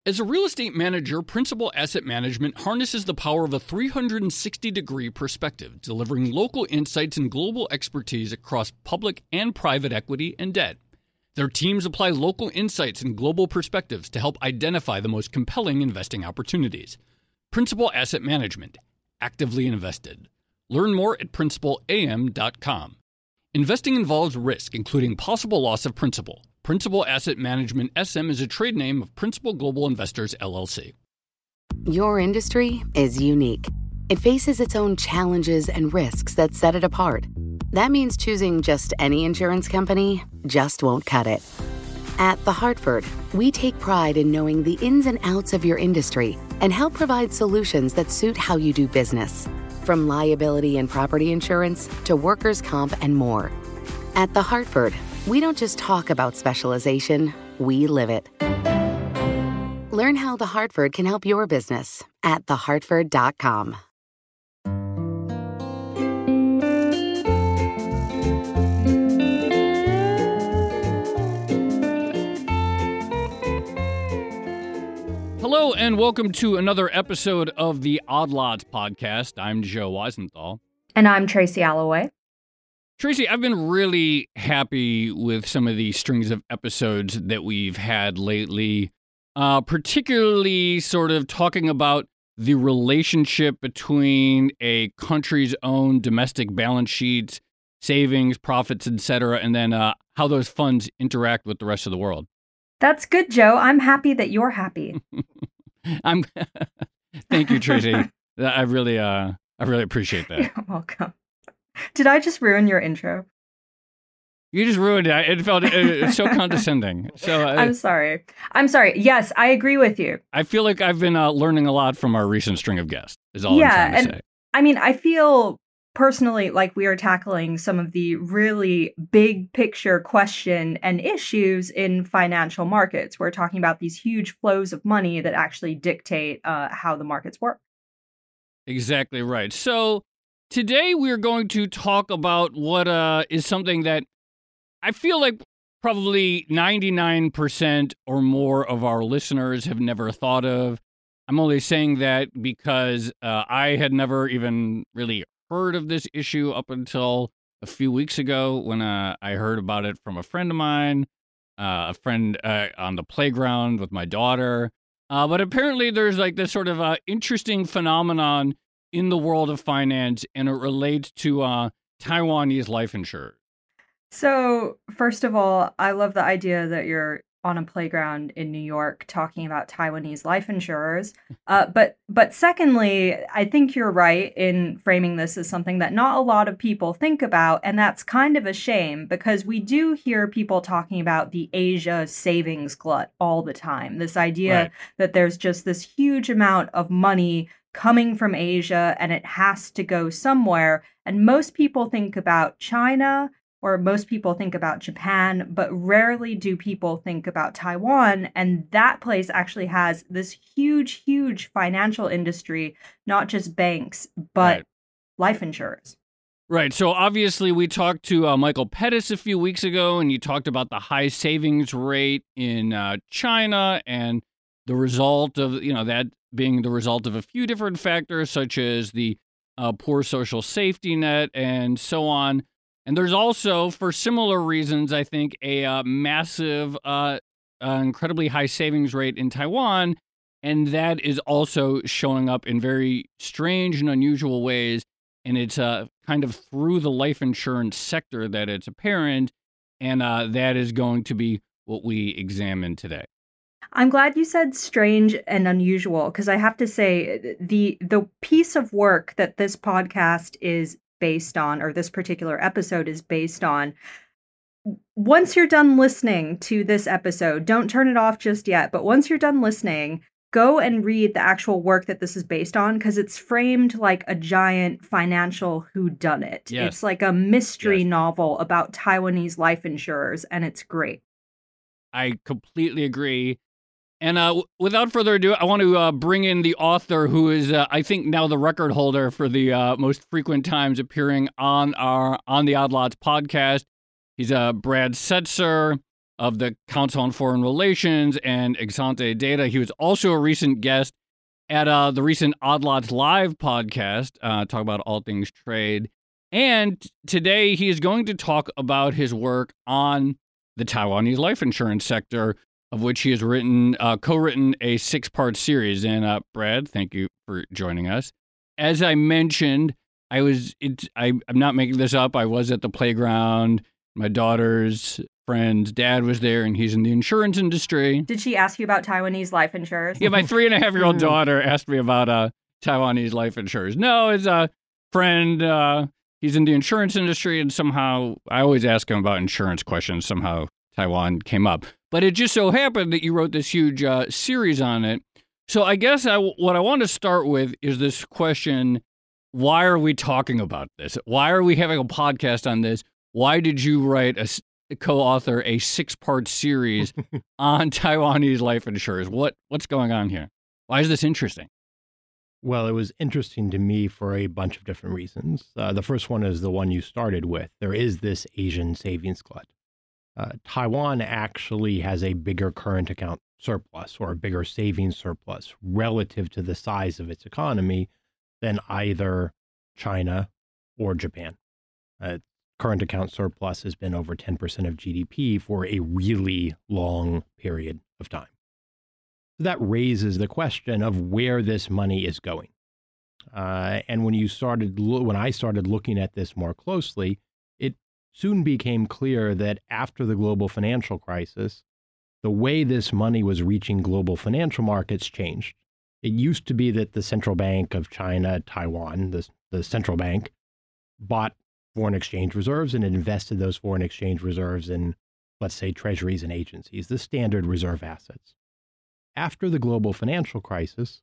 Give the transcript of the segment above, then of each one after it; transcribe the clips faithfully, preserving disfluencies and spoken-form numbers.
As a real estate manager, Principal Asset Management harnesses the power of a three hundred sixty degree perspective, delivering local insights and global expertise across public and private equity and debt. Their teams apply local insights and global perspectives to help identify the most compelling investing opportunities. Principal Asset Management. Actively invested. Learn more at principal a m dot com. Investing involves risk, including possible loss of principal. Principal Asset Management S M is a trade name of Principal Global Investors, L L C. Your industry is unique. It faces its own challenges and risks that set it apart. That means choosing just any insurance company just won't cut it. At The Hartford, we take pride in knowing the ins and outs of your industry and help provide solutions that suit how you do business. From liability and property insurance to workers' comp and more. At The Hartford, we don't just talk about specialization, we live it. Learn how The Hartford can help your business at the hartford dot com. Hello and welcome to another episode of the Odd Lots podcast. I'm Joe Weisenthal. And I'm Tracy Alloway. Tracy, I've been really happy with some of the strings of episodes that we've had lately, uh, particularly sort of talking about the relationship between a country's own domestic balance sheets, savings, profits, et cetera, and then uh, how those funds interact with the rest of the world. That's good, Joe. I'm happy that you're happy. I'm. Thank you, Tracy. I really, uh, I really appreciate that. You're welcome. Did I just ruin your intro? You just ruined it. It felt it's so condescending. So uh, I'm sorry. I'm sorry. Yes, I agree with you. I feel like I've been uh, learning a lot from our recent string of guests. Is all yeah, I'm trying to and say. I mean, I feel personally like we are tackling some of the really big picture question and issues in financial markets. We're talking about these huge flows of money that actually dictate uh, how the markets work. Exactly right. So today we're going to talk about what uh, is something that I feel like probably ninety-nine percent or more of our listeners have never thought of. I'm only saying that because uh, I had never even really heard of this issue up until a few weeks ago when uh, I heard about it from a friend of mine, uh, a friend uh, on the playground with my daughter. Uh, but apparently there's like this sort of uh, interesting phenomenon in the world of finance, and it relates to uh, Taiwanese life insurers. So, first of all, I love the idea that you're on a playground in New York talking about Taiwanese life insurers. Uh, but but secondly, I think you're right in framing this as something that not a lot of people think about. And that's kind of a shame because we do hear people talking about the Asia savings glut all the time. This idea Right. that there's just this huge amount of money coming from Asia and it has to go somewhere. And most people think about China, or most people think about Japan, but rarely do people think about Taiwan. And that place actually has this huge, huge financial industry, not just banks, but Right. life insurers. Right. So obviously we talked to uh, Michael Pettis a few weeks ago, and you talked about the high savings rate in uh, China and the result of, you know, that being the result of a few different factors, such as the uh, poor social safety net and so on. And there's also, for similar reasons, I think, a uh, massive, uh, uh, incredibly high savings rate in Taiwan. And that is also showing up in very strange and unusual ways. And it's uh, kind of through the life insurance sector that it's apparent. And uh, that is going to be what we examine today. I'm glad you said strange and unusual, because I have to say the the piece of work that this podcast is based on, or this particular episode is based on, once you're done listening to this episode, don't turn it off just yet, but once you're done listening, go and read the actual work that this is based on, because it's framed like a giant financial whodunit. Yes. It's like a mystery Yes. novel about Taiwanese life insurers, and it's great. I completely agree. And uh, w- without further ado, I want to uh, bring in the author who is, uh, I think, now the record holder for the uh, most frequent times appearing on our on the Odd Lots podcast. He's uh, Brad Setzer. of the Council on Foreign Relations and Exante Data. He was also a recent guest at uh, the recent Odd Lots Live podcast, uh, talk about all things trade. And today he is going to talk about his work on the Taiwanese life insurance sector, of which he has written, uh, co-written a six-part series. And uh, Brad, thank you for joining us. As I mentioned, I was, it, I, I'm not making this up. I was at the playground. My daughter's friend's dad was there, and he's in the insurance industry. Did she ask you about Taiwanese life insurers? Yeah, my three and a half year old daughter asked me about uh, Taiwanese life insurers. No, it's a friend. Uh, he's in the insurance industry, and somehow I always ask him about insurance questions. Somehow Taiwan came up. But it just so happened that you wrote this huge uh, series on it. So I guess I, what I want to start with is this question: why are we talking about this? Why are we having a podcast on this? Why did you write a co-author a six-part series on Taiwanese life insurers? What what's going on here? Why is this interesting? Well, it was interesting to me for a bunch of different reasons. Uh, the first one is the one you started with. There is this Asian savings glut. Uh, Taiwan actually has a bigger current account surplus or a bigger savings surplus relative to the size of its economy than either China or Japan. Uh, current account surplus has been over ten percent of G D P for a really long period of time. That raises the question of where this money is going. Uh, and when you started, lo- when I started looking at this more closely, it soon became clear that after the global financial crisis, the way this money was reaching global financial markets changed. It used to be that the Central Bank of China, Taiwan, the, the central bank, bought foreign exchange reserves and invested those foreign exchange reserves in, let's say, treasuries and agencies, the standard reserve assets. After the global financial crisis,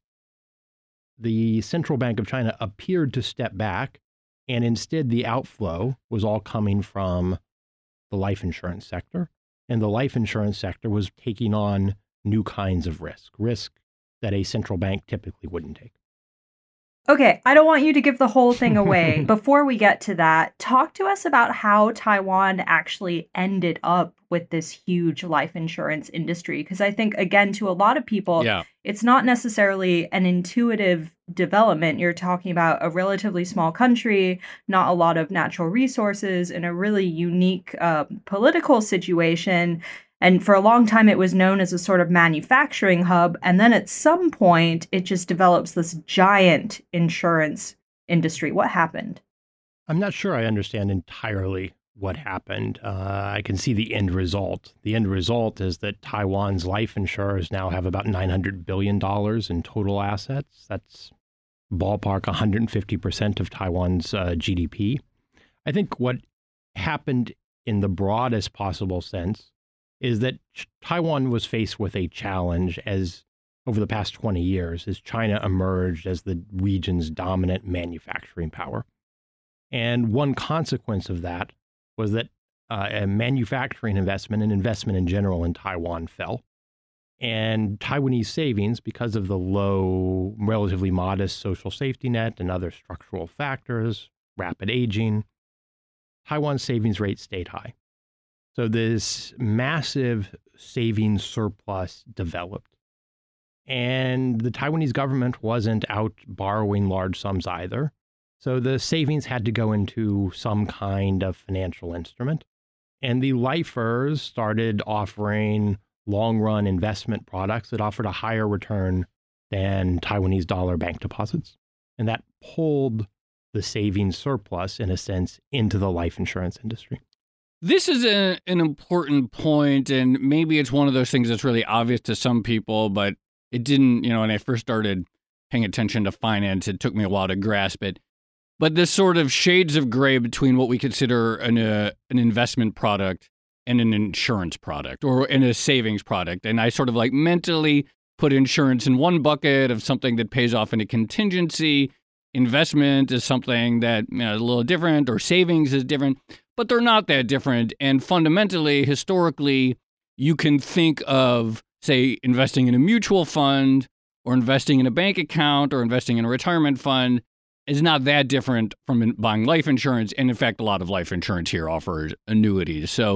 the Central Bank of China appeared to step back, and instead the outflow was all coming from the life insurance sector, and the life insurance sector was taking on new kinds of risk, risk that a central bank typically wouldn't take. Okay, I don't want you to give the whole thing away. Before we get to that, talk to us about how Taiwan actually ended up with this huge life insurance industry. Because I think, again, to a lot of people, yeah. it's not necessarily an intuitive development. You're talking about a relatively small country, not a lot of natural resources, and a really unique uh, political situation. And for a long time, it was known as a sort of manufacturing hub. And then at some point, it just develops this giant insurance industry. What happened? I'm not sure I understand entirely what happened. Uh, I can see the end result. The end result is that Taiwan's life insurers now have about nine hundred billion dollars in total assets. That's ballpark one hundred fifty percent of Taiwan's uh, G D P. I think what happened in the broadest possible sense is that Taiwan was faced with a challenge as over the past twenty years as China emerged as the region's dominant manufacturing power. And one consequence of that was that uh, a manufacturing investment and investment in general in Taiwan fell. And Taiwanese savings, because of the low, relatively modest social safety net and other structural factors, rapid aging, Taiwan's savings rate stayed high. So this massive savings surplus developed. And the Taiwanese government wasn't out borrowing large sums either. So the savings had to go into some kind of financial instrument. And the lifers started offering long-run investment products that offered a higher return than Taiwanese dollar bank deposits. And that pulled the savings surplus, in a sense, into the life insurance industry. This is a, an important point, and maybe it's one of those things that's really obvious to some people, but it didn't, you know, when I first started paying attention to finance, it took me a while to grasp it. But this sort of shades of gray between what we consider an, uh, an investment product and an insurance product or in a savings product. And I sort of like mentally put insurance in one bucket of something that pays off in a contingency. Investment is something that, you know, is a little different, or savings is different, but they're not that different. And fundamentally, historically, you can think of, say, investing in a mutual fund or investing in a bank account or investing in a retirement fund is not that different from buying life insurance. And in fact, a lot of life insurance here offers annuities. So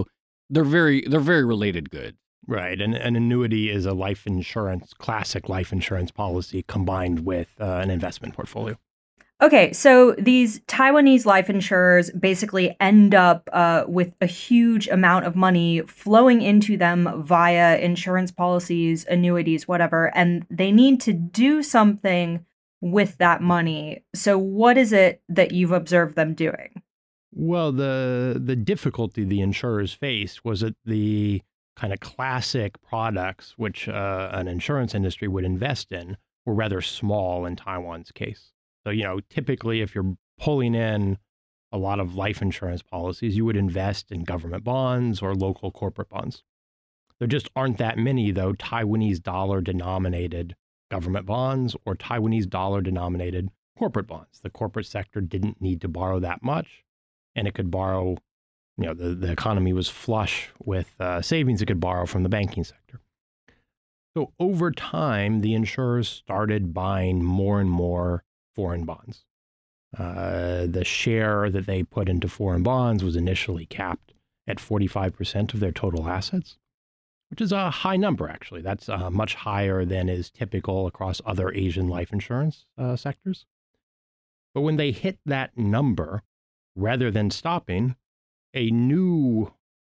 they're very they're very related goods. Right. And an annuity is a life insurance, classic life insurance policy combined with uh, an investment portfolio. Okay, so these Taiwanese life insurers basically end up uh, with a huge amount of money flowing into them via insurance policies, annuities, whatever, and they need to do something with that money. So what is it that you've observed them doing? Well, the the difficulty the insurers faced was that the kind of classic products which uh, an insurance industry would invest in were rather small in Taiwan's case. So, you know, typically if you're pulling in a lot of life insurance policies, you would invest in government bonds or local corporate bonds. There just aren't that many, though, Taiwanese dollar denominated government bonds or Taiwanese dollar denominated corporate bonds. The corporate sector didn't need to borrow that much, and it could borrow, you know, the, the economy was flush with uh, savings it could borrow from the banking sector. So over time, the insurers started buying more and more foreign bonds. Uh, the share that they put into foreign bonds was initially capped at forty-five percent of their total assets, which is a high number, actually. That's uh, much higher than is typical across other Asian life insurance uh, sectors. But when they hit that number, rather than stopping, a new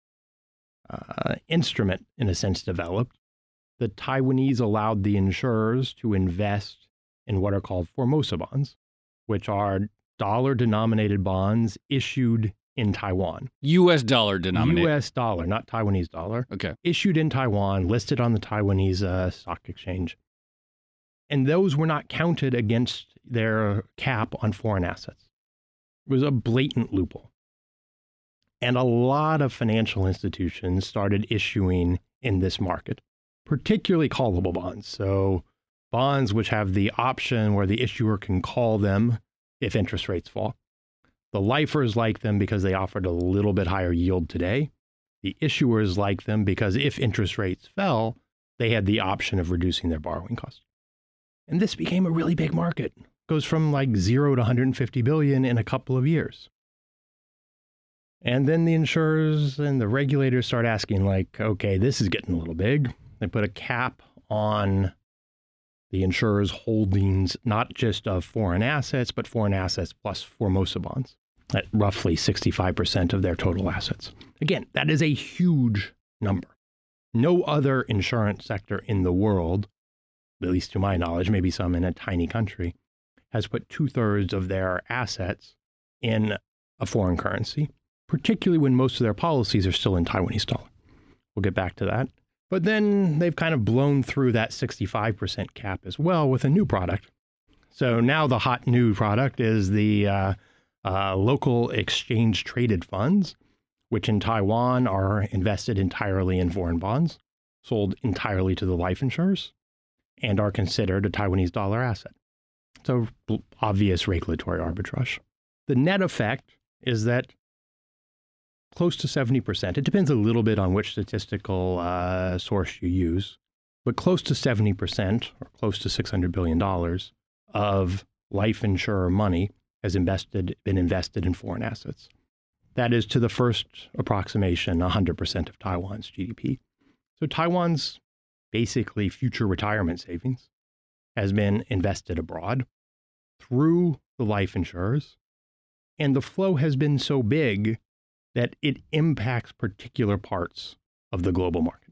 uh, instrument, in a sense, developed. The Taiwanese allowed the insurers to invest in what are called Formosa bonds, which are dollar-denominated bonds issued in Taiwan. U S dollar denominated. U S dollar, not Taiwanese dollar. Okay. Issued in Taiwan, listed on the Taiwanese uh, stock exchange. And those were not counted against their cap on foreign assets. It was a blatant loophole. And a lot of financial institutions started issuing in this market, particularly callable bonds. So bonds which have the option where the issuer can call them if interest rates fall. The lifers like them because they offered a little bit higher yield today. The issuers like them because if interest rates fell, they had the option of reducing their borrowing costs. And this became a really big market. It goes from like zero to one hundred fifty billion in a couple of years. And then the insurers and the regulators start asking like, okay, this is getting a little big. They put a cap on the insurers' holdings, not just of foreign assets, but foreign assets plus Formosa bonds at roughly sixty-five percent of their total assets. Again, that is a huge number. No other insurance sector in the world, at least to my knowledge, maybe some in a tiny country, has put two-thirds of their assets in a foreign currency, particularly when most of their policies are still in Taiwanese dollar. We'll get back to that. But then they've kind of blown through that sixty-five percent cap as well with a new product. So now the hot new product is the uh, uh, local exchange traded funds, which in Taiwan are invested entirely in foreign bonds, sold entirely to the life insurers, and are considered a Taiwanese dollar asset. So obvious regulatory arbitrage. The net effect is that close to seventy percent, it depends a little bit on which statistical uh, source you use, but close to seventy percent, or close to six hundred billion dollars of life insurer money has invested been invested in foreign assets. That is, to the first approximation, one hundred percent of Taiwan's G D P. So Taiwan's basically future retirement savings has been invested abroad through the life insurers, and the flow has been so big that it impacts particular parts of the global market.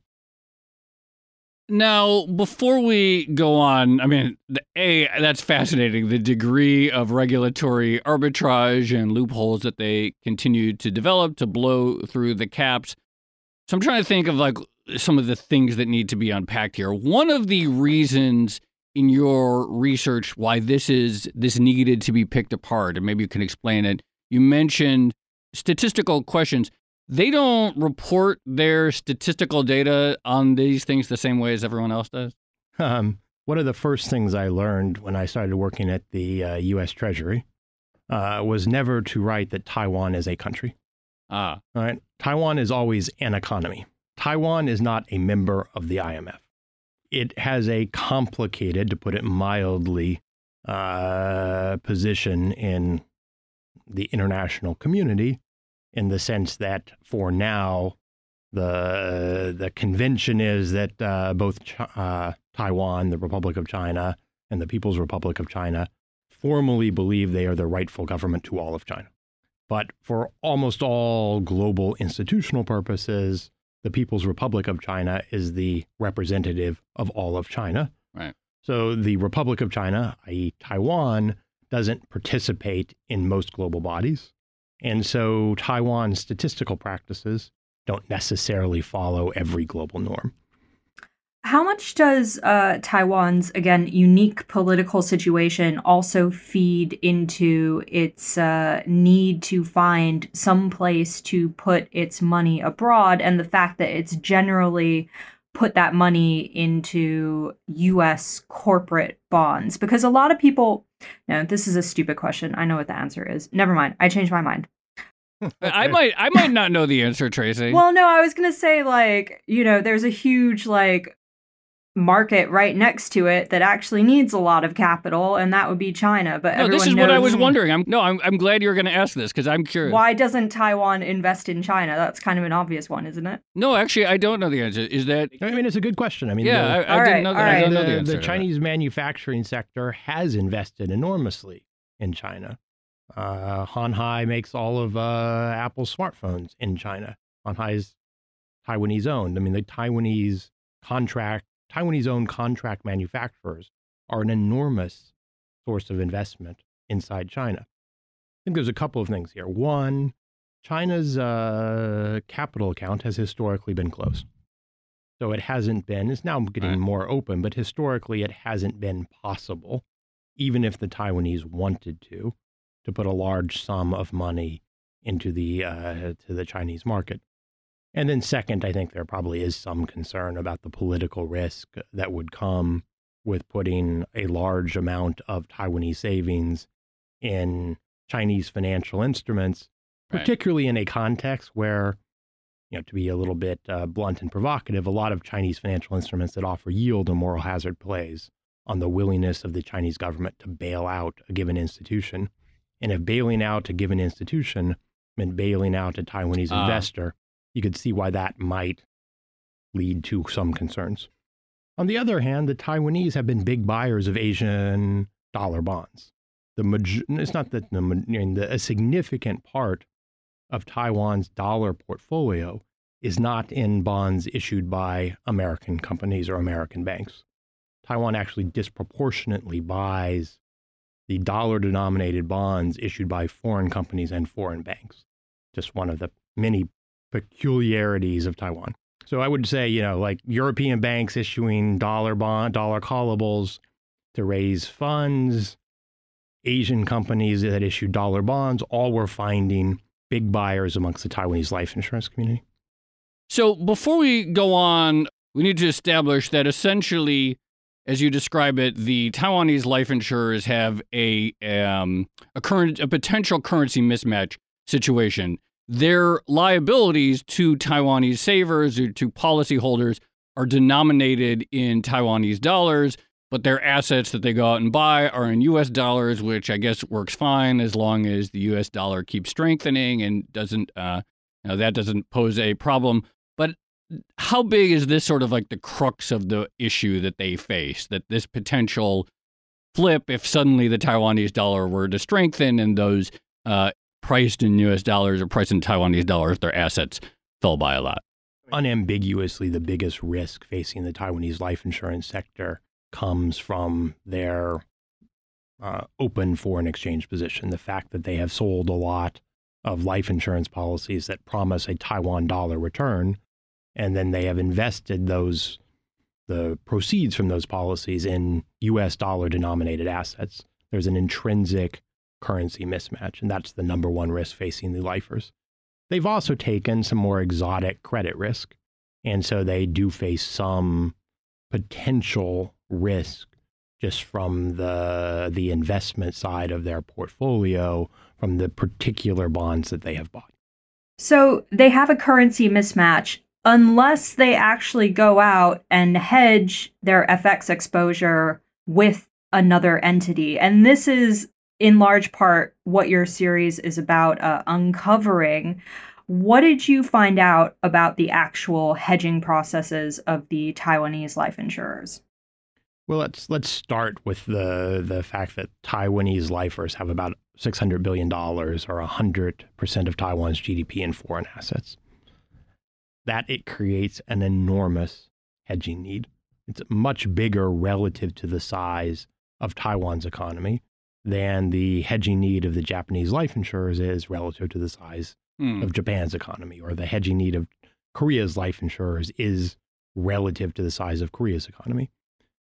Now, before we go on, I mean, the, A, that's fascinating, the degree of regulatory arbitrage and loopholes that they continue to develop to blow through the caps. So I'm trying to think of like some of the things that need to be unpacked here. One of the reasons in your research why this is this needed to be picked apart, and maybe you can explain it, you mentioned statistical questions. They don't report their statistical data on these things the same way as everyone else does? Um, one of the first things I learned when I started working at the uh, U S Treasury uh, was never to write that Taiwan is a country. Ah. All right. Taiwan is always an economy. Taiwan is not a member of the I M F. It has a complicated, to put it mildly, uh, position in the international community, in the sense that for now, The the convention is that uh, both Ch- uh, Taiwan, the Republic of China, and the People's Republic of China formally believe they are the rightful government to all of China. But for almost all global institutional purposes, the People's Republic of China is the representative of all of China. Right. So the Republic of China, that is. Taiwan, doesn't participate in most global bodies. And so Taiwan's statistical practices don't necessarily follow every global norm. How much does uh, Taiwan's, again, unique political situation also feed into its uh, need to find some place to put its money abroad, and the fact that it's generally put that money into U S corporate bonds? Because a lot of people, no, this is a stupid question. I know what the answer is. Never mind. I changed my mind. I might I might not know the answer, Tracy. Well, no, I was going to say, like, you know, there's a huge, like, market right next to it that actually needs a lot of capital, and that would be China. But no, this is knows, what I was wondering. I'm no, I'm I'm glad you're going to ask this because I'm curious. Why doesn't Taiwan invest in China? That's kind of an obvious one, isn't it? No, actually, I don't know the answer. Is that? I mean, it's a good question. I mean, yeah, the, I, I right, didn't know that. right. I don't know the, the answer. the Chinese manufacturing sector has invested enormously in China. Uh, Honhai makes all of uh, Apple's smartphones in China. Honhai is Taiwanese owned. I mean, the Taiwanese contract, Taiwanese owned contract manufacturers are an enormous source of investment inside China. I think there's a couple of things here. One, China's uh, capital account has historically been closed. So it hasn't been, it's now getting right. more open, but historically it hasn't been possible, even if the Taiwanese wanted to, to put a large sum of money into the uh, to the Chinese market. And then second, I think there probably is some concern about the political risk that would come with putting a large amount of Taiwanese savings in Chinese financial instruments, right. particularly in a context where, you know, to be a little bit uh, blunt and provocative, a lot of Chinese financial instruments that offer yield and moral hazard plays on the willingness of the Chinese government to bail out a given institution. And if bailing out a given institution meant bailing out a Taiwanese uh. investor, you could see why that might lead to some concerns. On the other hand, the Taiwanese have been big buyers of Asian dollar bonds. The maj- it's not that the, I mean, the, a significant part of Taiwan's dollar portfolio is not in bonds issued by American companies or American banks. Taiwan actually disproportionately buys the dollar-denominated bonds issued by foreign companies and foreign banks. Just one of the many peculiarities of Taiwan. So I would say, you know, like European banks issuing dollar bond, dollar callables to raise funds, Asian companies that issue dollar bonds, all were finding big buyers amongst the Taiwanese life insurance community. So before we go on, we need to establish that essentially, as you describe it, the Taiwanese life insurers have a um, a current a potential currency mismatch situation. Their liabilities to Taiwanese savers or to policyholders are denominated in Taiwanese dollars, but their assets that they go out and buy are in U S dollars, which I guess works fine as long as the U S dollar keeps strengthening and doesn't, uh, you know, that doesn't pose a problem. But how big is this sort of like the crux of the issue that they face, that this potential flip, if suddenly the Taiwanese dollar were to strengthen and those uh, priced in U S dollars or priced in Taiwanese dollars, their assets fell by a lot? Unambiguously, the biggest risk facing the Taiwanese life insurance sector comes from their uh, open foreign exchange position. The fact that they have sold a lot of life insurance policies that promise a Taiwan dollar return, and then they have invested those the proceeds from those policies in U S dollar denominated assets. There's an intrinsic currency mismatch, and that's the number one risk facing the lifers. They've also taken some more exotic credit risk, and so they do face some potential risk just from the the investment side of their portfolio, from the particular bonds that they have bought. So they have a currency mismatch unless they actually go out and hedge their F X exposure with another entity. And this is in large part what your series is about, uh, uncovering What did you find out about the actual hedging processes of the Taiwanese life insurers? Well, let's let's start with the the fact that Taiwanese lifers have about six hundred billion dollars or one hundred percent of Taiwan's G D P in foreign assets. That it creates an enormous hedging need. It's much bigger relative to the size of Taiwan's economy than the hedging need of the Japanese life insurers is relative to the size mm. of Japan's economy, or the hedging need of Korea's life insurers is relative to the size of Korea's economy.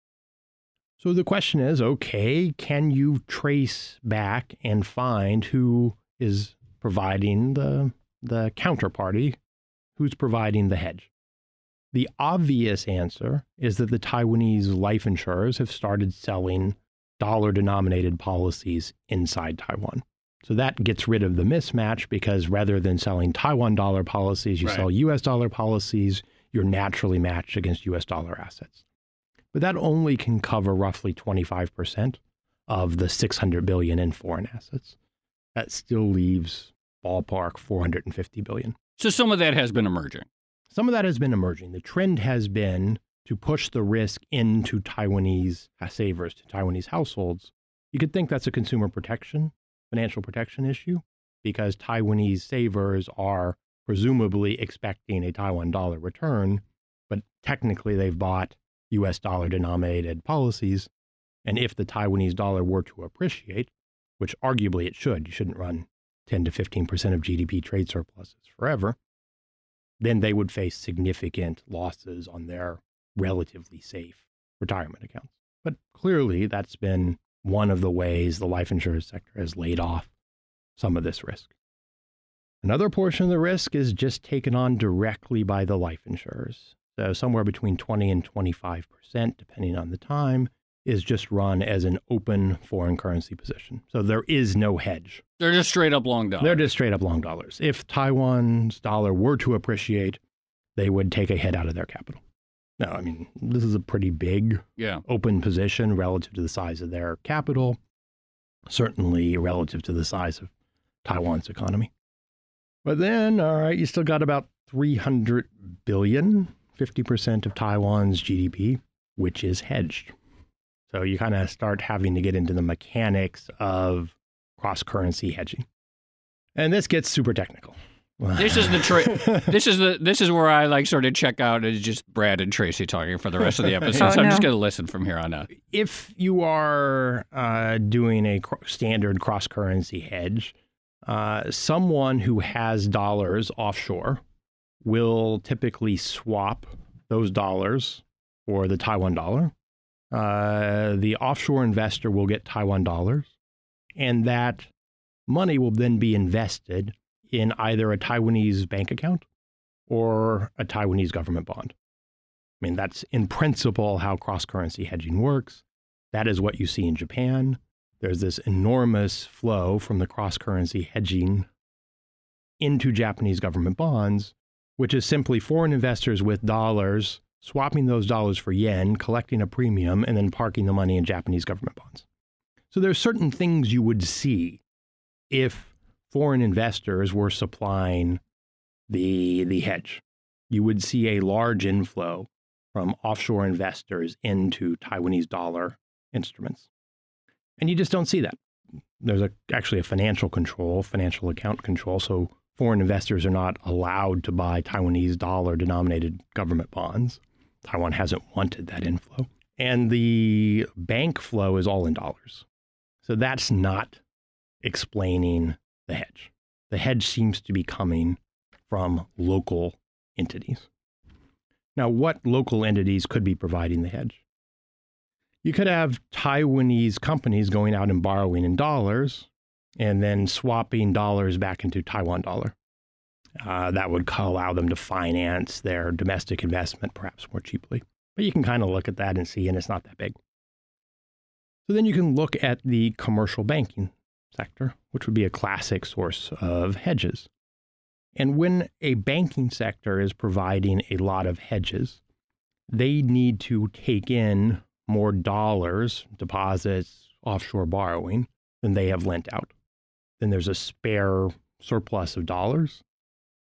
So the question is, okay, can you trace back and find who is providing the, the counterparty, who's providing the hedge? The obvious answer is that the Taiwanese life insurers have started selling dollar-denominated policies inside Taiwan. So that gets rid of the mismatch, because rather than selling Taiwan dollar policies, you right. sell U S dollar policies, you're naturally matched against U S dollar assets. But that only can cover roughly twenty-five percent of the six hundred billion dollars in foreign assets. That still leaves ballpark four hundred fifty billion dollars. So some of that has been emerging. Some of that has been emerging. The trend has been to push the risk into Taiwanese savers, to Taiwanese households. You could think that's a consumer protection, financial protection issue, because Taiwanese savers are presumably expecting a Taiwan dollar return, but technically they've bought U S dollar denominated policies. And if the Taiwanese dollar were to appreciate, which arguably it should, you shouldn't run ten to fifteen percent of G D P trade surpluses forever, then they would face significant losses on their relatively safe retirement accounts. But clearly that's been one of the ways the life insurance sector has laid off some of this risk. Another portion of the risk is just taken on directly by the life insurers. So somewhere between twenty and twenty-five percent, depending on the time, is just run as an open foreign currency position. So there is no hedge. They're just straight up long dollars. They're just straight up long dollars. If Taiwan's dollar were to appreciate, they would take a hit out of their capital. Now, I mean, this is a pretty big yeah. open position relative to the size of their capital, certainly relative to the size of Taiwan's economy. But then, all right, you still got about three hundred billion dollars, fifty percent of Taiwan's G D P, which is hedged. So you kind of start having to get into the mechanics of cross-currency hedging. And this gets super technical. This is the tra- this is the this is where I like sort of check out. It's just Brad and Tracy talking for the rest of the episode. Oh, so I'm no. just going to listen from here on out. If you are uh, doing a cr- standard cross-currency hedge, uh, someone who has dollars offshore will typically swap those dollars for the Taiwan dollar. Uh, the offshore investor will get Taiwan dollars, and that money will then be invested in either a Taiwanese bank account or a Taiwanese government bond. I mean, that's in principle how cross-currency hedging works. That is what you see in Japan. There's this enormous flow from the cross-currency hedging into Japanese government bonds, which is simply foreign investors with dollars swapping those dollars for yen, collecting a premium, and then parking the money in Japanese government bonds. So there's certain things you would see if foreign investors were supplying the, the hedge. You would see a large inflow from offshore investors into Taiwanese dollar instruments. And you just don't see that. There's a, actually a financial control, financial account control. So foreign investors are not allowed to buy Taiwanese dollar denominated government bonds. Taiwan hasn't wanted that inflow. And the bank flow is all in dollars. So that's not explaining the hedge. The hedge seems to be coming from local entities. Now, what local entities could be providing the hedge? You could have Taiwanese companies going out and borrowing in dollars and then swapping dollars back into Taiwan dollar. Uh, that would allow them to finance their domestic investment perhaps more cheaply. But you can kind of look at that and see, and it's not that big. So then you can look at the commercial banking sector, which would be a classic source of hedges. And when a banking sector is providing a lot of hedges, they need to take in more dollars, deposits, offshore borrowing, than they have lent out. Then there's a spare surplus of dollars.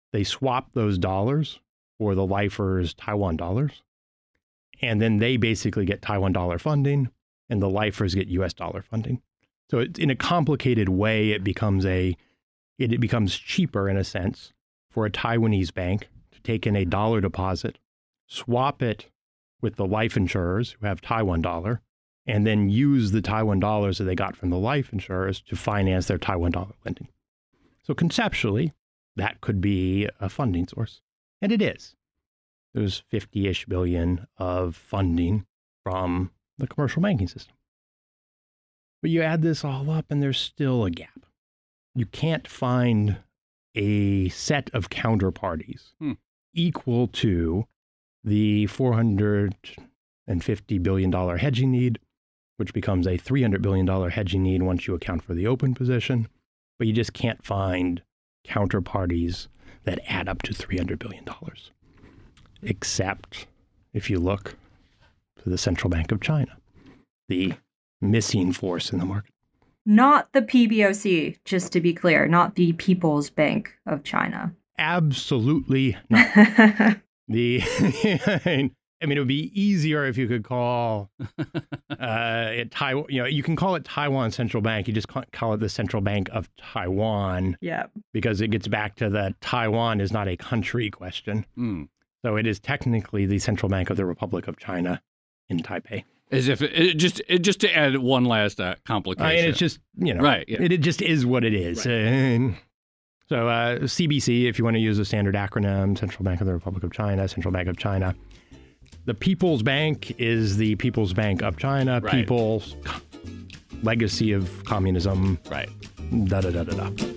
They swap those dollars for the lifers' Taiwan dollars. And then they basically get Taiwan dollar funding and the lifers get U S dollar funding. So it, in a complicated way, it becomes a it, it becomes cheaper in a sense for a Taiwanese bank to take in a dollar deposit, swap it with the life insurers who have Taiwan dollar, and then use the Taiwan dollars that they got from the life insurers to finance their Taiwan dollar lending. So conceptually, that could be a funding source. And it is. There's fifty-ish billion of funding from the commercial banking system. But you add this all up and there's still a gap. You can't find a set of counterparties hmm. equal to the four hundred fifty billion dollars hedging need, which becomes a three hundred billion dollars hedging need once you account for the open position. But you just can't find counterparties that add up to three hundred billion dollars. Except if you look to the Central Bank of China, the missing force in the market. Not the P B O C, just to be clear, not the People's Bank of China. Absolutely not. the, I mean, it would be easier if you could call uh, it Taiwan. You know, you can call it Taiwan Central Bank. You just can't call it the Central Bank of Taiwan. Yeah. Because it gets back to the Taiwan is not a country question. Mm. So it is technically the Central Bank of the Republic of China in Taipei. As if it, it just it, just to add one last uh, complication. Uh, and it's just, you know, right, yeah. it, it just is what it is. Right. Uh, so uh, C B C, if you want to use a standard acronym, Central Bank of the Republic of China, Central Bank of China. The People's Bank is the People's Bank of China, right. People's legacy of communism. Right. Da da da da da.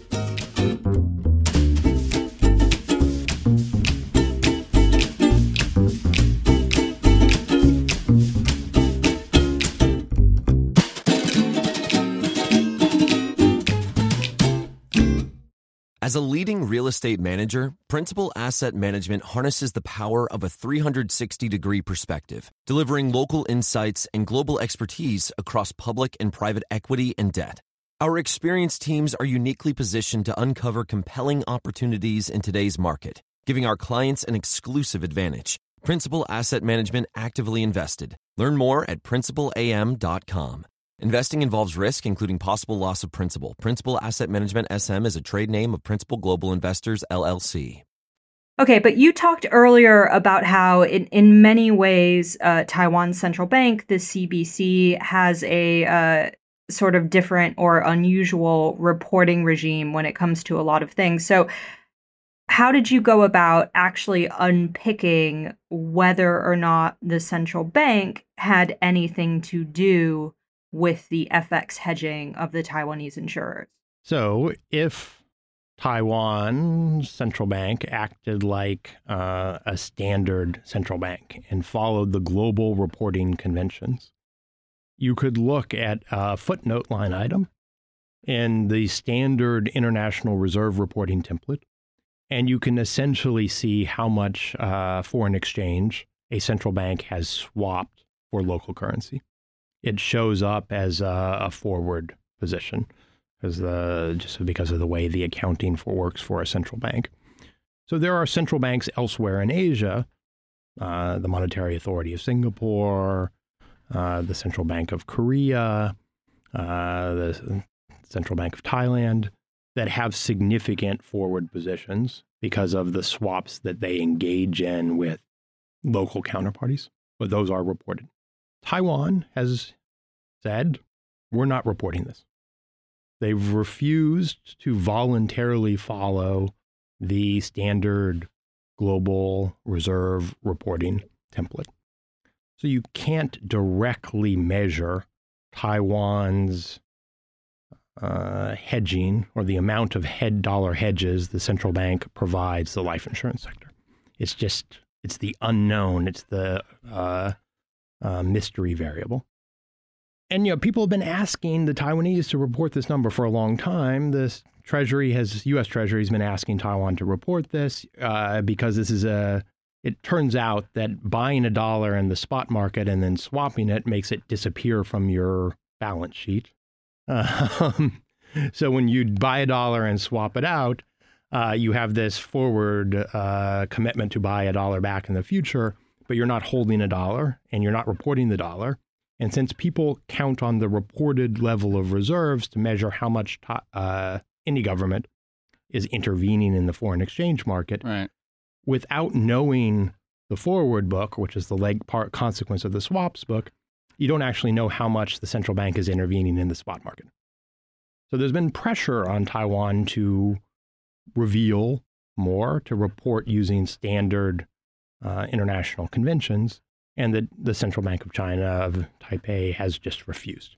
As a leading real estate manager, Principal Asset Management harnesses the power of a three hundred sixty degree perspective, delivering local insights and global expertise across public and private equity and debt. Our experienced teams are uniquely positioned to uncover compelling opportunities in today's market, giving our clients an exclusive advantage. Principal Asset Management actively invested. Learn more at principal a m dot com. Investing involves risk, including possible loss of principal. Principal Asset Management S M is a trade name of Principal Global Investors, L L C. Okay, but you talked earlier about how in, in many ways, uh, Taiwan Central Bank, the C B C, has a uh, sort of different or unusual reporting regime when it comes to a lot of things. So how did you go about actually unpicking whether or not the central bank had anything to do with the F X hedging of the Taiwanese insurers? So if Taiwan Central Bank acted like uh, a standard central bank and followed the global reporting conventions, you could look at a footnote line item in the standard international reserve reporting template, and you can essentially see how much uh, foreign exchange a central bank has swapped for local currency. It shows up as a, a forward position, as the, just because of the way the accounting for works for a central bank. So there are central banks elsewhere in Asia, uh, the Monetary Authority of Singapore, uh, the Central Bank of Korea, uh, the Central Bank of Thailand, that have significant forward positions because of the swaps that they engage in with local counterparties. But those are reported. Taiwan has said, we're not reporting this. They've refused to voluntarily follow the standard global reserve reporting template. So you can't directly measure Taiwan's uh, hedging or the amount of head dollar hedges the central bank provides the life insurance sector. It's just, it's the unknown. It's the uh, Uh, mystery variable. And, you know, people have been asking the Taiwanese to report this number for a long time. The Treasury has, U S Treasury has been asking Taiwan to report this uh, because this is a, it turns out that buying a dollar in the spot market and then swapping it makes it disappear from your balance sheet. Um, so when you buy a dollar and swap it out, uh, you have this forward uh, commitment to buy a dollar back in the future, but you're not holding a dollar and you're not reporting the dollar. And since people count on the reported level of reserves to measure how much to, uh, any government is intervening in the foreign exchange market, right, without knowing the forward book, which is the leg part consequence of the swaps book, you don't actually know how much the central bank is intervening in the spot market. So there's been pressure on Taiwan to reveal more, to report using standard uh, international conventions, and that the Central Bank of China of Taipei has just refused.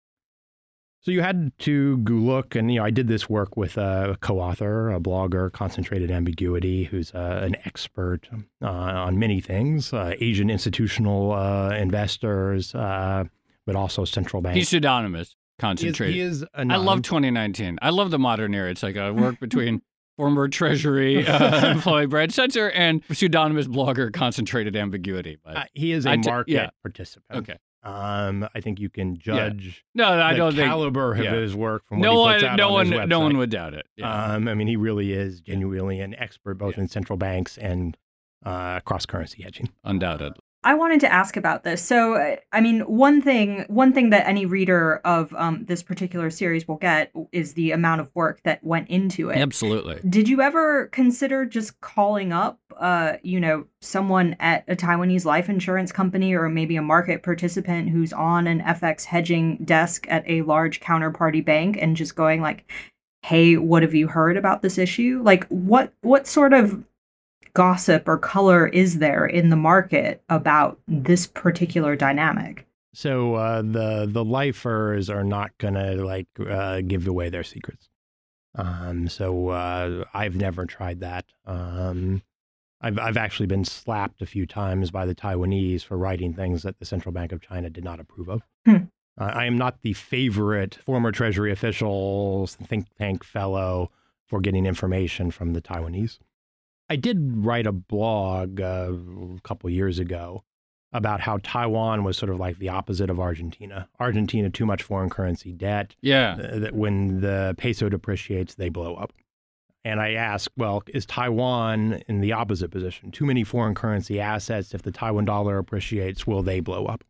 So you had to go look, and you know, I did this work with a co-author, a blogger, Concentrated Ambiguity, who's uh, an expert uh, on many things, uh, Asian institutional uh, investors, uh, but also central banks. He's pseudonymous, Concentrated. He is, he is I love twenty nineteen. I love the modern era. It's like a work between former Treasury uh, employee Brad Setzer and pseudonymous blogger Concentrated Ambiguity. But uh, he is a t- market yeah. participant. Okay. Um, I think you can judge yeah. no, I the don't caliber think, of yeah. his work from no what he puts one, out no on one, his website. No one would doubt it. Yeah. Um, I mean, he really is genuinely an expert both yeah. in central banks and uh, cross-currency hedging. Undoubtedly. I wanted to ask about this. So, I mean, one thing one thing that any reader of um, this particular series will get is the amount of work that went into it. Absolutely. Did you ever consider just calling up, uh, you know, someone at a Taiwanese life insurance company or maybe a market participant who's on an F X hedging desk at a large counterparty bank and just going like, hey, what have you heard about this issue? Like, what what sort of gossip or color is there in the market about this particular dynamic? So uh, the the lifers are not gonna like uh, give away their secrets. Um, so uh, I've never tried that. Um, I've I've actually been slapped a few times by the Taiwanese for writing things that the Central Bank of China did not approve of. Hmm. Uh, I am not the favorite former Treasury official, think tank fellow for getting information from the Taiwanese. I did write a blog uh, a couple years ago about how Taiwan was sort of like the opposite of Argentina. Argentina, too much foreign currency debt. Yeah. Uh, that when the peso depreciates, they blow up. And I asked, well, is Taiwan in the opposite position? Too many foreign currency assets. If the Taiwan dollar appreciates, will they blow up?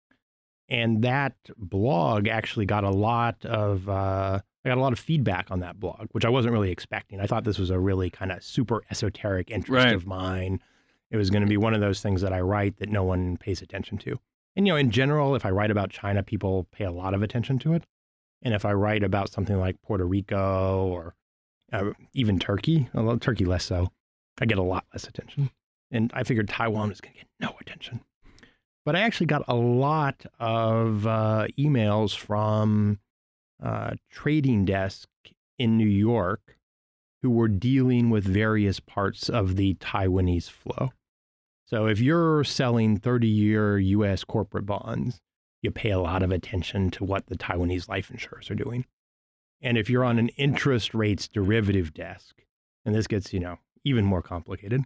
And that blog actually got a lot of... Uh, I got a lot of feedback on that blog, which I wasn't really expecting. I thought this was a really kind of super esoteric interest right. of mine. It was going to be one of those things that I write that no one pays attention to. And, you know, in general, if I write about China, people pay a lot of attention to it. And if I write about something like Puerto Rico or uh, even Turkey, although Turkey less so, I get a lot less attention. And I figured Taiwan was going to get no attention. But I actually got a lot of uh, emails from Uh, trading desk in New York who were dealing with various parts of the Taiwanese flow. So if you're selling thirty-year U S corporate bonds, you pay a lot of attention to what the Taiwanese life insurers are doing. And if you're on an interest rates derivative desk, and this gets, you know, even more complicated.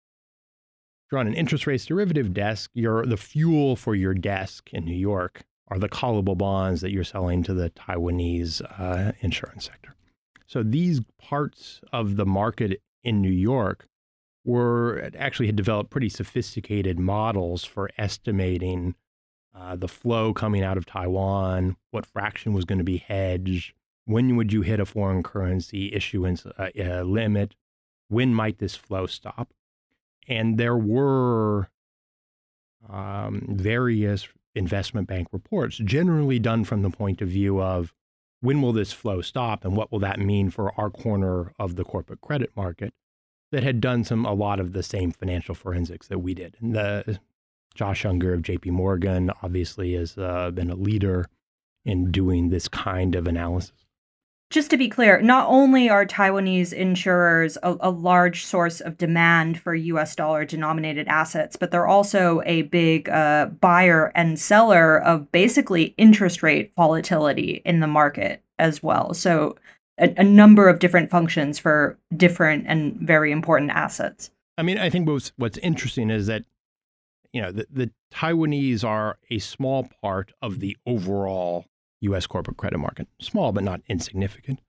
If you're on an interest rates derivative desk, you're the fuel for your desk in New York are the callable bonds that you're selling to the Taiwanese uh, insurance sector. So these parts of the market in New York were actually had developed pretty sophisticated models for estimating uh, the flow coming out of Taiwan, what fraction was going to be hedged, when would you hit a foreign currency issuance uh, uh, limit, when might this flow stop? And there were um, various investment bank reports, generally done from the point of view of when will this flow stop and what will that mean for our corner of the corporate credit market, that had done some a lot of the same financial forensics that we did. And the Josh Unger of J P Morgan obviously has uh, been a leader in doing this kind of analysis. Just to be clear, not only are Taiwanese insurers a, a large source of demand for U S dollar denominated assets, but they're also a big uh, buyer and seller of basically interest rate volatility in the market as well. So a, a number of different functions for different and very important assets. I mean, I think what's, what's interesting is that, you know, the, the Taiwanese are a small part of the overall U S corporate credit market. Small, but not insignificant.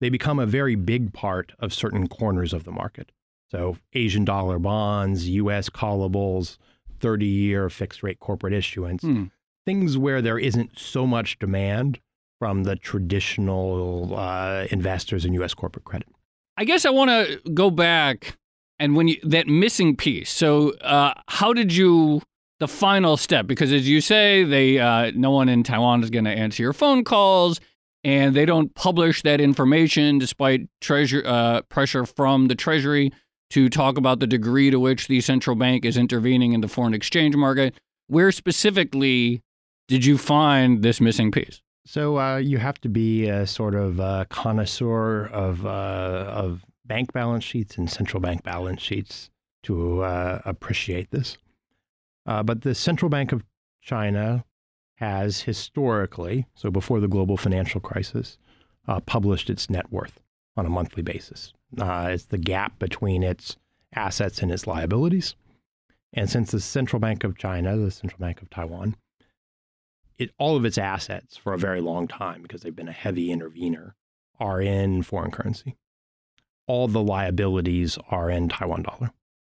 they become a very big part of certain corners of the market. So Asian dollar bonds, U S callables, thirty-year fixed-rate corporate issuance, hmm. things where there isn't so much demand from the traditional uh, investors in U S corporate credit. I guess I want to go back and when you, that missing piece. So uh, how did you, the final step, because as you say, they uh, no one in Taiwan is going to answer your phone calls, and they don't publish that information despite treasure, uh, pressure from the Treasury to talk about the degree to which the central bank is intervening in the foreign exchange market. Where specifically did you find this missing piece? So uh, you have to be a sort of uh, connoisseur of uh, of bank balance sheets and central bank balance sheets to uh, appreciate this. Uh, but the Central Bank of China has historically, so before the global financial crisis, uh, published its net worth on a monthly basis. Uh, it's the gap between its assets and its liabilities. And since the Central Bank of China, the Central Bank of Taiwan, it, all of its assets for a very long time, because they've been a heavy intervener, are in foreign currency. All the liabilities are in Taiwan dollar.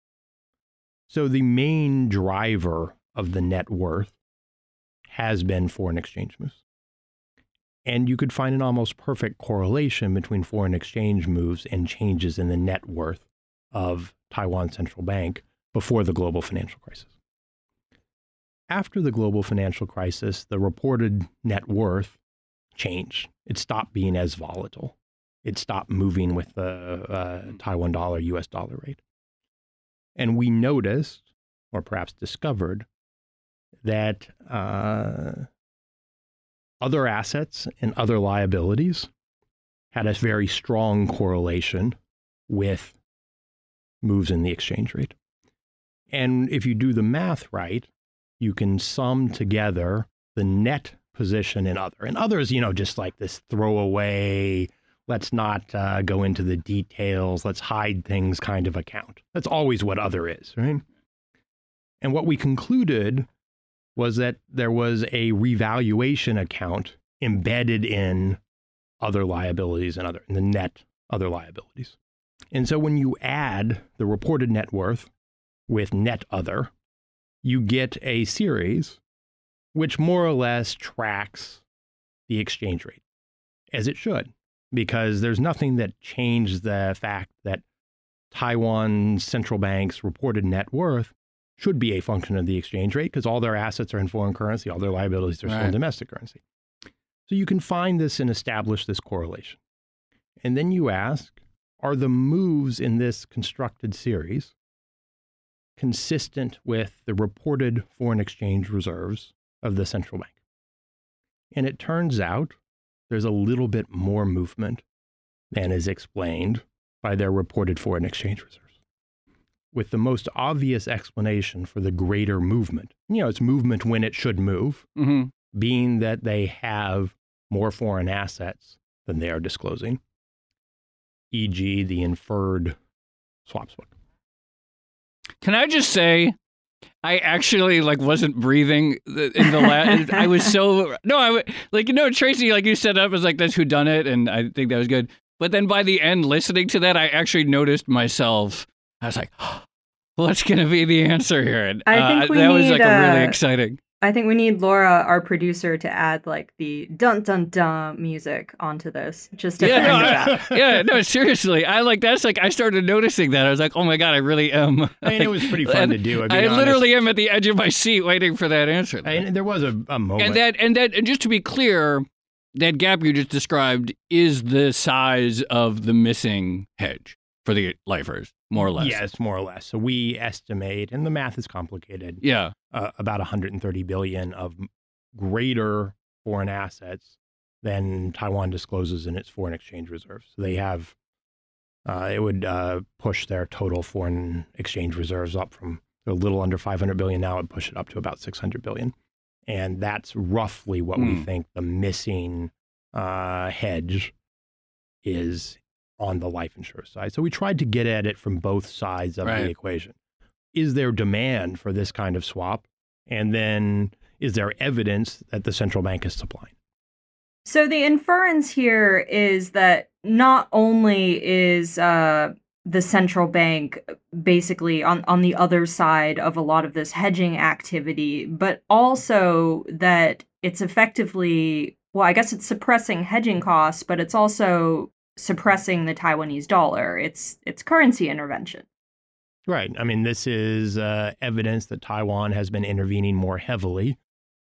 So the main driver of the net worth has been foreign exchange moves. And you could find an almost perfect correlation between foreign exchange moves and changes in the net worth of Taiwan Central Bank before the global financial crisis. After the global financial crisis, the reported net worth changed. It stopped being as volatile. It stopped moving with the uh, Taiwan dollar, U S dollar rate. And we noticed, or perhaps discovered, that uh, other assets and other liabilities had a very strong correlation with moves in the exchange rate. And if you do the math right, you can sum together the net position in other. And others, you know, just like this throwaway, let's not uh, go into the details, let's hide things kind of account. That's always what other is, right? And what we concluded was that there was a revaluation account embedded in other liabilities and other, in the net other liabilities. And so when you add the reported net worth with net other, you get a series which more or less tracks the exchange rate, as it should, because there's nothing that changed the fact that Taiwan Central Bank's reported net worth should be a function of the exchange rate, because all their assets are in foreign currency, all their liabilities are still in domestic currency. So you can find this and establish this correlation. And then you ask, are the moves in this constructed series consistent with the reported foreign exchange reserves of the central bank? And it turns out there's a little bit more movement than is explained by their reported foreign exchange reserves, with the most obvious explanation for the greater movement. You know, it's movement when it should move, mm-hmm. being that they have more foreign assets than they are disclosing, for example the inferred swaps book. Can I just say, I actually like wasn't breathing in the last. I was so no, I like you know Tracy, like you set up as like that's who done it, and I think that was good. But then by the end, listening to that, I actually noticed myself. I was like, oh, what's going to be the answer here? And, I think uh, we that need, was like a really uh, exciting. I think we need Laura, our producer, to add like the dun dun dun music onto this, just to yeah, no, that. I, yeah, no, seriously, I like that's like I started noticing that. I was like, oh my god, I really am. Like, I mean, it was pretty fun to do. I literally am at the edge of my seat waiting for that answer. I mean, there was a, a moment, and that and that and just to be clear, that gap you just described is the size of the missing hedge for the lifers, more or less. Yes, more or less. So we estimate, and the math is complicated. Yeah, uh, about one hundred thirty billion of greater foreign assets than Taiwan discloses in its foreign exchange reserves. So they have, uh, it would uh, push their total foreign exchange reserves up from a little under five hundred billion now. It would push it up to about six hundred billion. And that's roughly what mm. we think the missing uh, hedge is on the life insurance side. So we tried to get at it from both sides of right. the equation. Is there demand for this kind of swap? And then is there evidence that the central bank is supplying? So the inference here is that not only is uh, the central bank basically on, on the other side of a lot of this hedging activity, but also that it's effectively, well, I guess it's suppressing hedging costs, but it's also suppressing the Taiwanese dollar. It's it's currency intervention. Right. I mean, this is uh, evidence that Taiwan has been intervening more heavily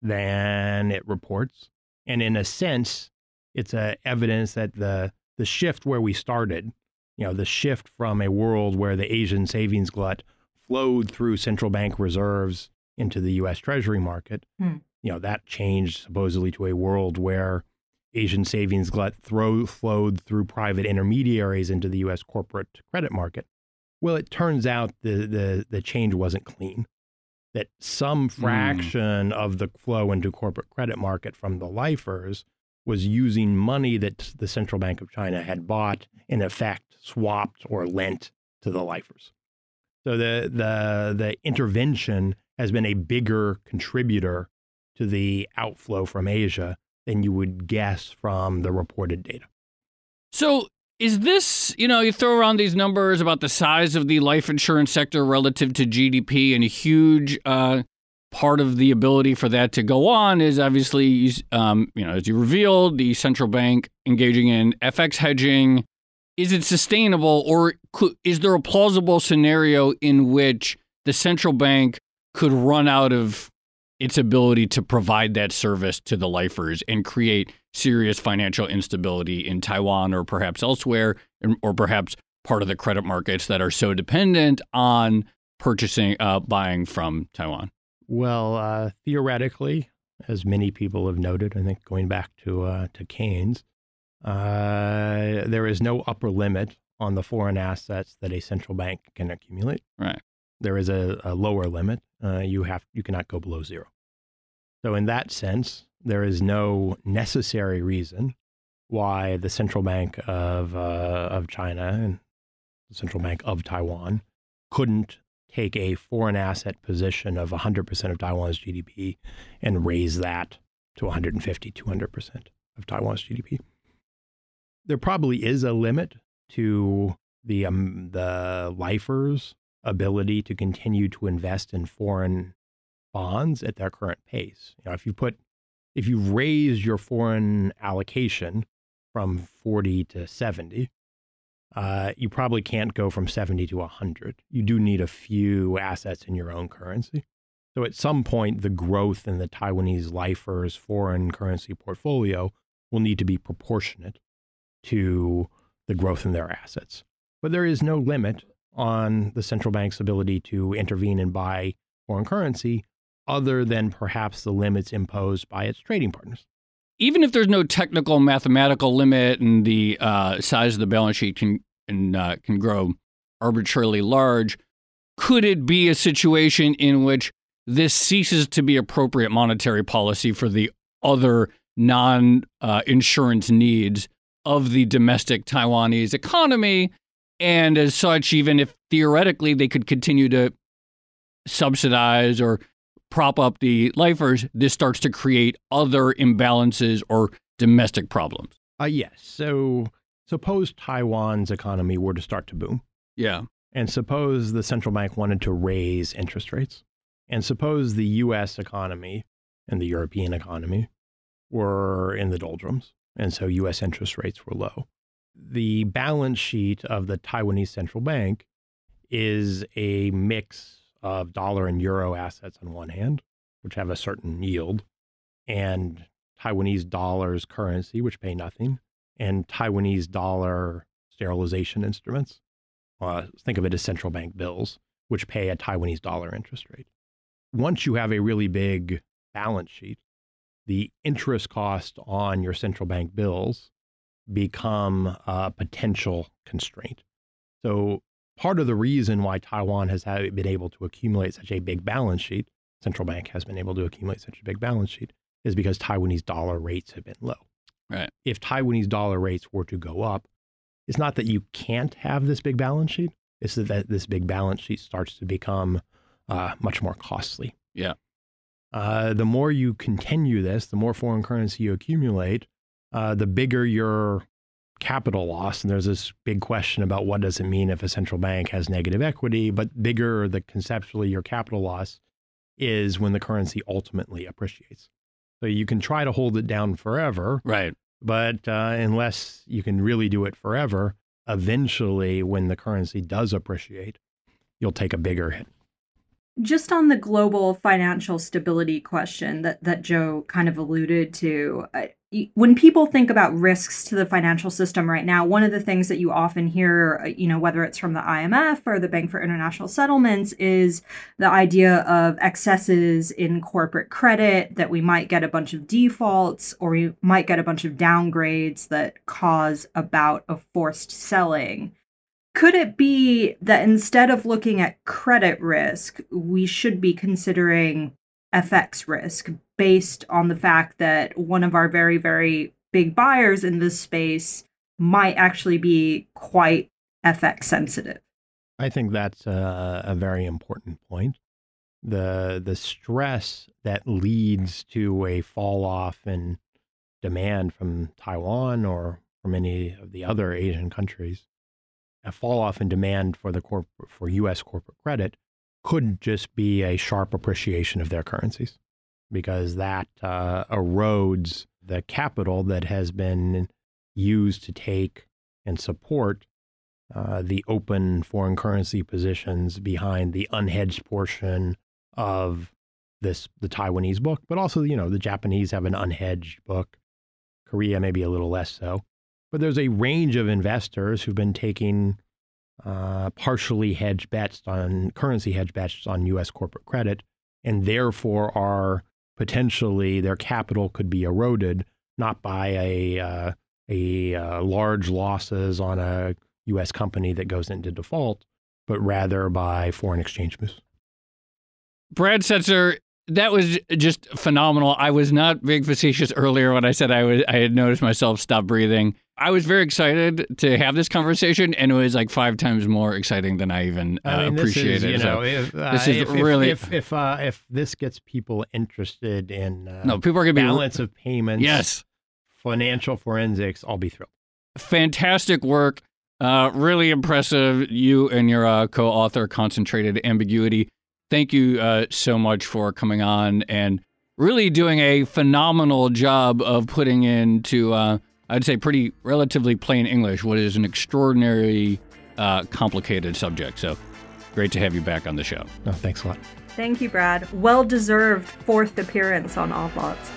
than it reports. And in a sense, it's a evidence that the the shift where we started, you know, the shift from a world where the Asian savings glut flowed through central bank reserves into the U S Treasury market, hmm. you know, that changed supposedly to a world where Asian savings glut throw, flowed through private intermediaries into the U S corporate credit market. Well, it turns out the the, the change wasn't clean, that some fraction mm. of the flow into corporate credit market from the lifers was using money that the Central Bank of China had bought, in effect, swapped or lent to the lifers. So the the the intervention has been a bigger contributor to the outflow from Asia than you would guess from the reported data. So is this, you know, you throw around these numbers about the size of the life insurance sector relative to G D P, and a huge uh, part of the ability for that to go on is obviously, um, you know, as you revealed, the central bank engaging in F X hedging. Is it sustainable, or could, is there a plausible scenario in which the central bank could run out of its ability to provide that service to the lifers and create serious financial instability in Taiwan or perhaps elsewhere, or perhaps part of the credit markets that are so dependent on purchasing, uh, buying from Taiwan? Well, uh, theoretically, as many people have noted, I think going back to uh, to Keynes, uh, there is no upper limit on the foreign assets that a central bank can accumulate. Right. There is a, a lower limit. Uh, you have you cannot go below zero. So in that sense, there is no necessary reason why the Central Bank of uh, of China and the Central Bank of Taiwan couldn't take a foreign asset position of one hundred percent of Taiwan's G D P and raise that to one hundred fifty, two hundred percent of Taiwan's G D P. There probably is a limit to the um, the lifers' ability to continue to invest in foreign bonds at their current pace. You know, if you put, if you raise your foreign allocation from forty to seventy, uh, you probably can't go from seventy to one hundred. You do need a few assets in your own currency. So at some point, the growth in the Taiwanese lifers' foreign currency portfolio will need to be proportionate to the growth in their assets. But there is no limit on the central bank's ability to intervene and buy foreign currency, other than perhaps the limits imposed by its trading partners. Even if there's no technical mathematical limit and the uh, size of the balance sheet can can, uh, can grow arbitrarily large, could it be a situation in which this ceases to be appropriate monetary policy for the other non-insurance uh, needs of the domestic Taiwanese economy? And as such, even if theoretically they could continue to subsidize or prop up the lifers, this starts to create other imbalances or domestic problems. Uh, yes. So suppose Taiwan's economy were to start to boom. Yeah. And suppose the central bank wanted to raise interest rates. And suppose the U S economy and the European economy were in the doldrums. And so U S interest rates were low. The balance sheet of the Taiwanese central bank is a mix of dollar and euro assets on one hand, which have a certain yield, and Taiwanese dollars currency, which pay nothing, and Taiwanese dollar sterilization instruments. Uh, think of it as central bank bills, which pay a Taiwanese dollar interest rate. Once you have a really big balance sheet, the interest cost on your central bank bills become a potential constraint. So part of the reason why Taiwan has been able to accumulate such a big balance sheet, central bank has been able to accumulate such a big balance sheet, is because Taiwanese dollar rates have been low. Right. If Taiwanese dollar rates were to go up, it's not that you can't have this big balance sheet, it's that this big balance sheet starts to become uh, much more costly. Yeah. Uh, the more you continue this, the more foreign currency you accumulate, uh, the bigger your capital loss, and there's this big question about what does it mean if a central bank has negative equity, but bigger the conceptually your capital loss is when the currency ultimately appreciates. So you can try to hold it down forever, right? But uh, unless you can really do it forever, eventually when the currency does appreciate, you'll take a bigger hit. Just on the global financial stability question that, that Joe kind of alluded to, uh, when people think about risks to the financial system right now, one of the things that you often hear, uh, you know, whether it's from the I M F or the Bank for International Settlements, is the idea of excesses in corporate credit, that we might get a bunch of defaults or we might get a bunch of downgrades that cause a bout of forced selling. Could it be that instead of looking at credit risk, we should be considering F X risk based on the fact that one of our very, very big buyers in this space might actually be quite F X sensitive? I think that's a, a very important point. The, the stress that leads to a fall off in demand from Taiwan or from any of the other Asian countries, a fall off in demand for the corp- for U S corporate credit could just be a sharp appreciation of their currencies, because that uh, erodes the capital that has been used to take and support uh, the open foreign currency positions behind the unhedged portion of this the Taiwanese book, but also, you know, the Japanese have an unhedged book. Korea maybe a little less so. But there's a range of investors who've been taking uh, partially hedged bets on currency hedge bets on U S corporate credit, and therefore are potentially their capital could be eroded, not by a uh, a uh, large losses on a U S company that goes into default, but rather by foreign exchange moves. Brad Setzer, that was just phenomenal. I was not being facetious earlier when I said I was. I had noticed myself stop breathing. I was very excited to have this conversation, and it was like five times more exciting than I even uh, I mean, appreciated. This is, you know, so if, uh, this is if, really if if, uh, if this gets people interested in uh, no people are going to be balance of payments, yes, financial forensics, I'll be thrilled. Fantastic work, uh, really impressive. You and your uh, co-author, Concentrated Ambiguity. Thank you uh, so much for coming on and really doing a phenomenal job of putting into, uh, I'd say, pretty relatively plain English, what is an extraordinarily uh, complicated subject. So great to have you back on the show. No, thanks a lot. Thank you, Brad. Well-deserved fourth appearance on Odd Lots.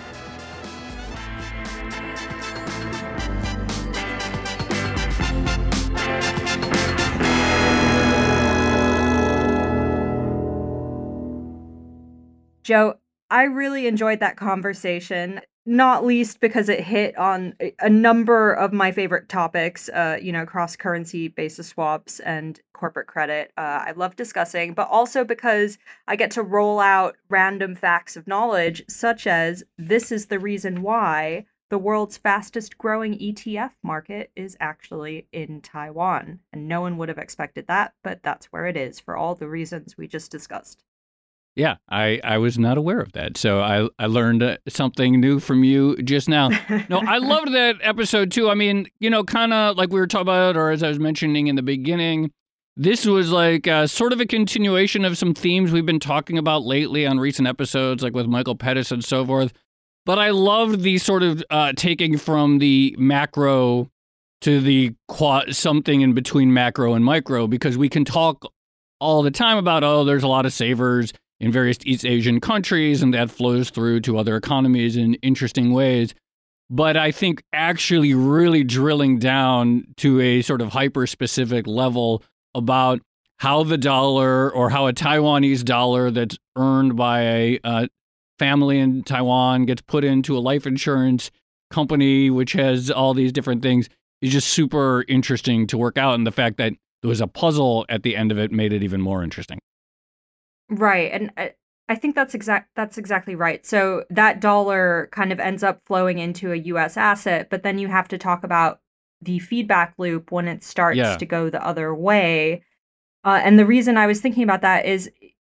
Joe, I really enjoyed that conversation, not least because it hit on a number of my favorite topics, uh, you know, cross-currency basis swaps and corporate credit. Uh, I love discussing, but also because I get to roll out random facts of knowledge, such as this is the reason why the world's fastest growing E T F market is actually in Taiwan. And no one would have expected that, but that's where it is for all the reasons we just discussed. Yeah, I, I was not aware of that. So I, I learned uh, something new from you just now. No, I loved that episode too. I mean, you know, kind of like we were talking about, or as I was mentioning in the beginning, this was like uh, sort of a continuation of some themes we've been talking about lately on recent episodes, like with Michael Pettis and so forth. But I loved the sort of uh, taking from the macro to the qua- something in between macro and micro, because we can talk all the time about, oh, there's a lot of savers in various East Asian countries, and that flows through to other economies in interesting ways. But I think actually really drilling down to a sort of hyper-specific level about how the dollar, or how a Taiwanese dollar that's earned by a uh, family in Taiwan gets put into a life insurance company, which has all these different things, is just super interesting to work out. And the fact that there was a puzzle at the end of it made it even more interesting. Right. And I, I think that's exact that's exactly right. So that dollar kind of ends up flowing into a U S asset, but then you have to talk about the feedback loop when it starts Yeah. to go the other way. Uh, and the reason I was thinking about that is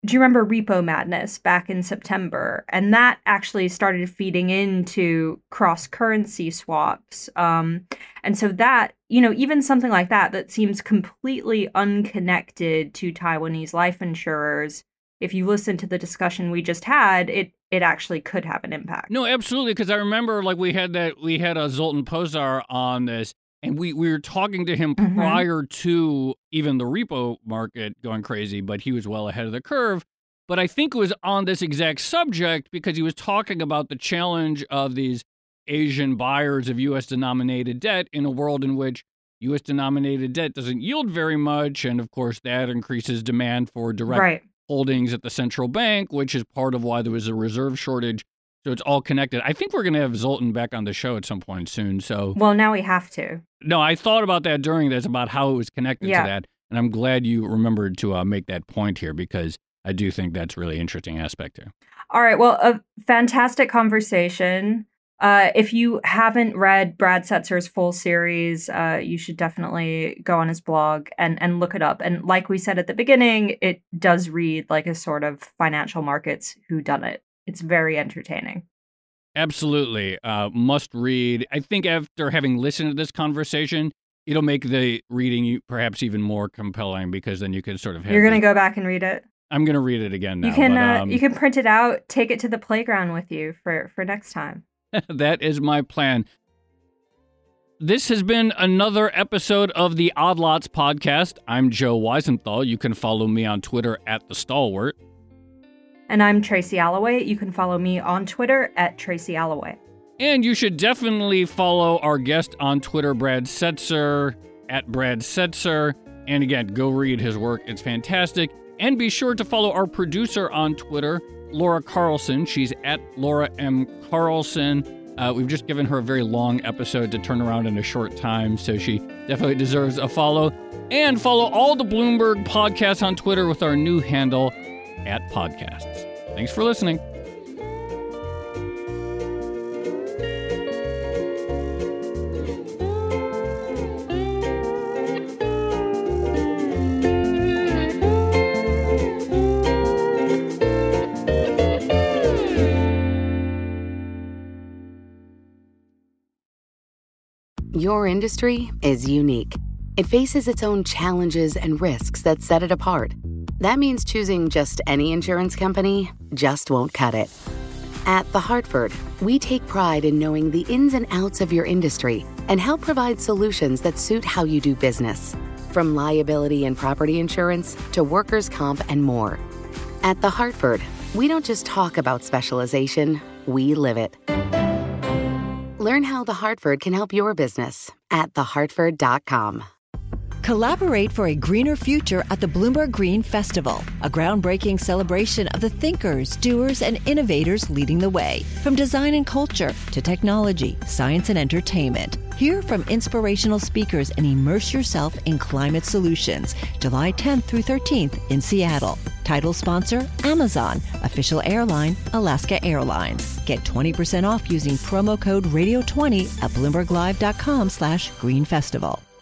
do you remember repo madness back in September? And that actually started feeding into cross-currency swaps. Um, and so that, you know, even something like that, that seems completely unconnected to Taiwanese life insurers, if you listen to the discussion we just had, it it actually could have an impact. No, absolutely, because I remember like we had that, we had a Zoltan Pozsar on this, and we, we were talking to him Mhm. prior to even the repo market going crazy, but he was well ahead of the curve. But I think it was on this exact subject because he was talking about the challenge of these Asian buyers of U S-denominated debt in a world in which U S-denominated debt doesn't yield very much, and of course that increases demand for direct Right. holdings at the central bank, which is part of why there was a reserve shortage. So it's all connected. I think we're going to have Zoltan back on the show at some point soon. So Well, now we have to. no, I thought about that during this, about how it was connected Yeah. to that. And I'm glad you remembered to uh, make that point here, because I do think that's really interesting aspect here. All right. Well, a fantastic conversation. Uh, if you haven't read Brad Setzer's full series, uh, you should definitely go on his blog and, and look it up. And like we said at the beginning, it does read like a sort of financial markets whodunit. It's very entertaining. Absolutely. Uh, must read. I think after having listened to this conversation, it'll make the reading you- perhaps even more compelling, because then you can sort of have You're going to the- go back and read it. I'm going to read it again now. You can but, uh, um, you can print it out, take it to the playground with you for, for next time. That is my plan. This has been another episode of the Odd Lots podcast. I'm Joe Weisenthal. You can follow me on Twitter at The Stalwart. And I'm Tracy Alloway. You can follow me on Twitter at Tracy Alloway. And you should definitely follow our guest on Twitter, Brad Setzer, at Brad Setzer. And again, go read his work. It's fantastic. And be sure to follow our producer on Twitter, Laura Carlson. She's at Laura M. Carlson. Uh, we've just given her a very long episode to turn around in a short time, so she definitely deserves a follow. And follow all the Bloomberg podcasts on Twitter with our new handle, at Podcasts. Thanks for listening. Your industry is unique. It faces its own challenges and risks that set it apart. That means choosing just any insurance company just won't cut it. At The Hartford, we take pride in knowing the ins and outs of your industry and help provide solutions that suit how you do business. From liability and property insurance to workers' comp and more. At The Hartford, we don't just talk about specialization, we live it. Learn how The Hartford can help your business at the hartford dot com. Collaborate for a greener future at the Bloomberg Green Festival, a groundbreaking celebration of the thinkers, doers, and innovators leading the way. From design and culture to technology, science, and entertainment. Hear from inspirational speakers and immerse yourself in climate solutions. July tenth through thirteenth in Seattle. Title sponsor, Amazon. Official airline, Alaska Airlines. Get twenty percent off using promo code radio twenty at bloomberg live dot com slash green festival.